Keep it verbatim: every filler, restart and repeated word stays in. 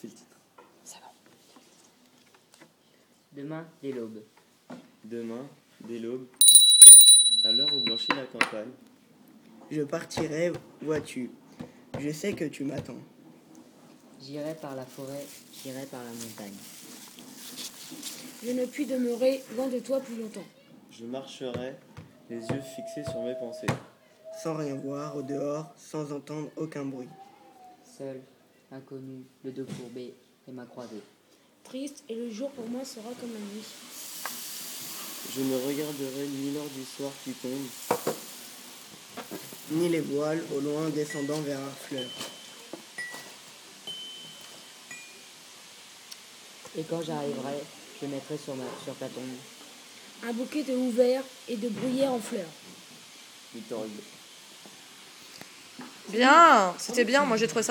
c'est le titre. Ça va. Demain, dès l'aube. Demain, dès l'aube, à l'heure où blanchit la campagne, je partirai, vois-tu. Je sais que tu m'attends. J'irai par la forêt, j'irai par la montagne. Je ne puis demeurer loin de toi plus longtemps. je marcherai, les yeux fixés sur mes pensées. Sans rien voir au dehors, sans entendre aucun bruit. Seul, inconnu, le dos courbé et ma croisée. Triste, et le jour pour moi sera comme la nuit. Je ne regarderai ni l'heure du soir qui tombe, Ni les voiles au loin descendant vers Harfleur. Et quand j'arriverai, je mettrai sur, ma, sur ta tombe. Un bouquet de houverts et de bruyères en fleurs. Victor Hugo. Bien, c'était bien, moi j'ai trouvé ça